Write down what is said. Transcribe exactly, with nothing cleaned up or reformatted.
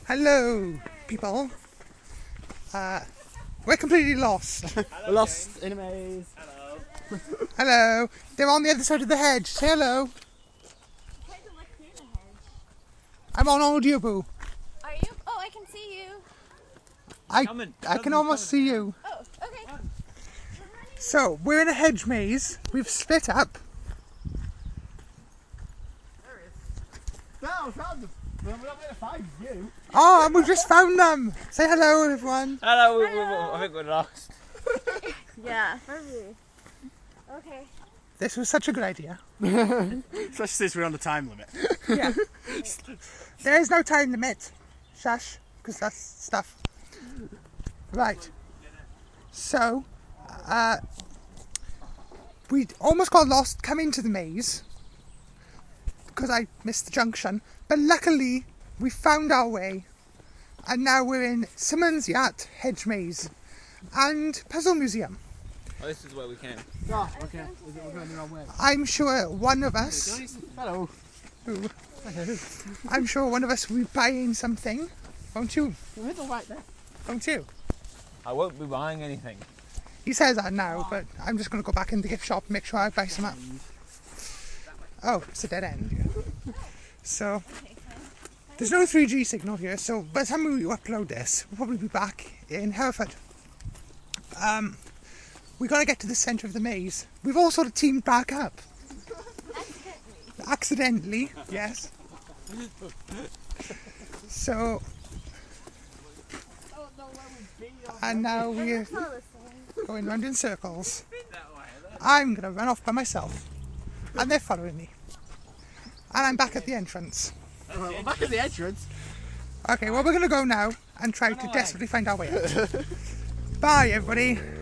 Hello, people. Uh, we're completely lost. Hello, we're lost James. In a maze. Hello. Hello. They're on the other side of the hedge. Say hello. I'm trying to look through the hedge. I'm on audio, boo. Are you? Oh, I can see you. I Coming. I can almost see you. Oh, okay. So we're in a hedge maze. We've split up. There it is. No, I found them. We're not going to find you. Oh, and we've just found them. Say hello, everyone. Hello, we, we, Hello. I think we're lost. Yeah, probably. Okay. This was such a good idea. Especially since we're on the time limit. Yeah. There is no time limit. Shush, because that's stuff. Right. So, uh, we almost got lost coming to the maze because I missed the junction. But luckily, we found our way, and now we're in Simmons Yacht Hedge Maze and Puzzle Museum. Oh, this is where we came. Oh, okay. Is it, we're going the wrong way? I'm sure one of us, Hello. who, I'm sure one of us will be buying something, won't you? The middle right there. Won't you? I won't be buying anything. He says that now, but I'm just going to go back in the gift shop and make sure I buy some up. Oh, it's a dead end. So, there's no three G signal here, so by the time we upload this, we'll probably be back in Hereford. Um, we got to get to the centre of the maze. We've all sort of teamed back up. Accidentally, yes. So, and now we're going round in circles. I'm going to run off by myself, and they're following me. And I'm back at the entrance. Well, we're back at the entrance. Okay, well, we're going to go now and try to desperately find our way out. Bye, everybody.